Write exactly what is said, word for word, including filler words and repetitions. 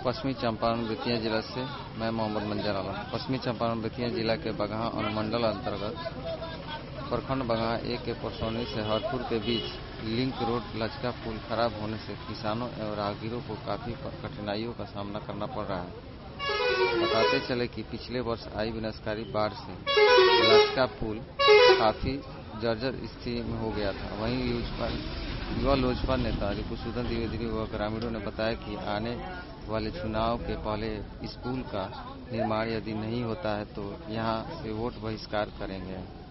पश्चिमी चंपारण बेतिया जिला से मैं मोहम्मद मंजर आलम। पश्चिमी चंपारण बेतिया जिला के बगहा अनुमंडल अंतर्गत प्रखंड बगहा एक के परसौनी से हरपुर के बीच लिंक रोड लचका पुल खराब होने से किसानों एवं राहगीरों को काफी कठिनाइयों का सामना करना पड़ रहा है। बताते चले कि पिछले वर्ष आई विनाशकारी बाढ़ से लचका पुल काफी जर्जर स्थिति में हो गया था। वहीं युवा लोजपा नेता रिपुसूदन द्विवेदी व ग्रामीणों ने बताया कि आने वाले चुनाव के पहले इस पुल का निर्माण यदि नहीं होता है तो यहां से वोट बहिष्कार करेंगे।